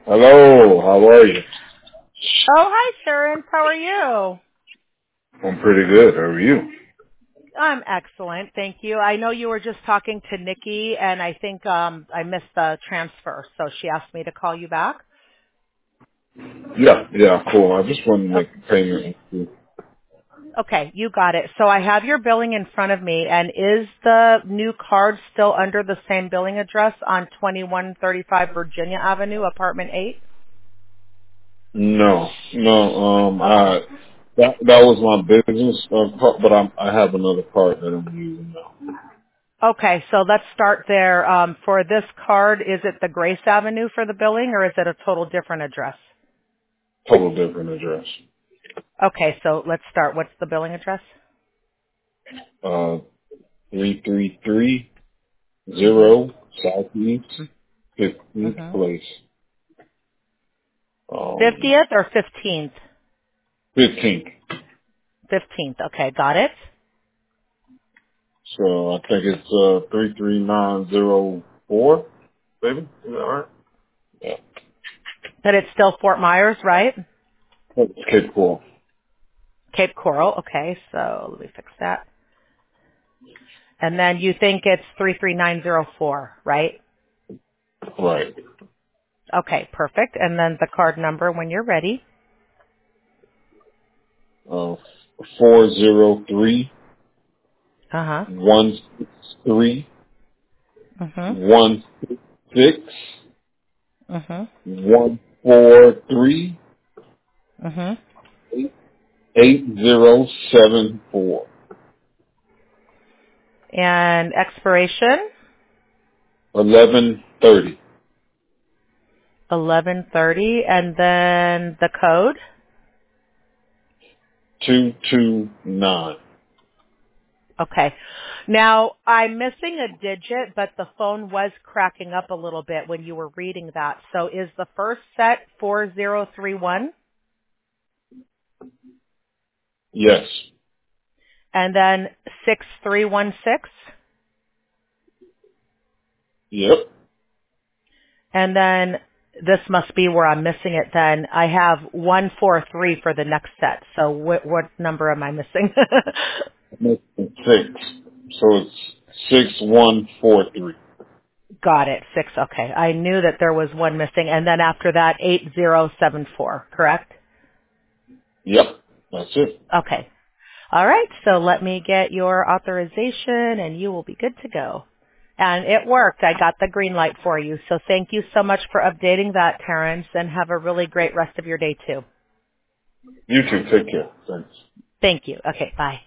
Hello, how are you? Oh, hi, Sharon. How are you? I'm pretty good. How are you? I'm excellent, thank you. I know you were just talking to Nikki, and I think I missed the transfer, so she asked me to call you back. Yeah, cool. I just wanted to Oh, make a payment. okay, you got it. So I have your billing in front of me, and is the new card still under the same billing address on 2135 Virginia Avenue, apartment 8? No. Okay. That was my business card, but I have another card that I'm using now. Okay, so let's start there. For this card, is it the Grace Avenue for the billing, or is it a total different address? Total different address. Okay, so let's start. What's the billing address? 3330 Mhm. Southeast 15th Mhm. Place. 50th or 15th? 15th. 15th. Okay, got it. So I think it's 33904, baby. Is that right? Yeah. But it's still Fort Myers, right? That's Cape Coral. Cape Coral. Okay, so let me fix that. And then you think it's 33904, right? Right. Okay, perfect. And then the card number when you're ready. Uh, 403 Uh-huh. 163 Mhm. 166 Mhm. 143 Mhm. 8074 And expiration 1130 1130 and then the code. 229. Okay. Now, I'm missing a digit, but the phone was cracking up a little bit when you were reading that. So is the first set 4031 Yes. and then 6316 Yep. and then this must be where I'm missing it then. I have 143 for the next set. So what number am I missing? Six. So it's 6143. Got it. 6. Okay. I knew that there was one missing and then after that 8074, correct? Yep. That's it. Okay. All right, so let me get your authorization and you will be good to go. And it worked. I got the green light for you. So thank you so much for updating that, Terrence, and have a really great rest of your day too. You too. Take care. Thanks. Thank you. Okay, bye.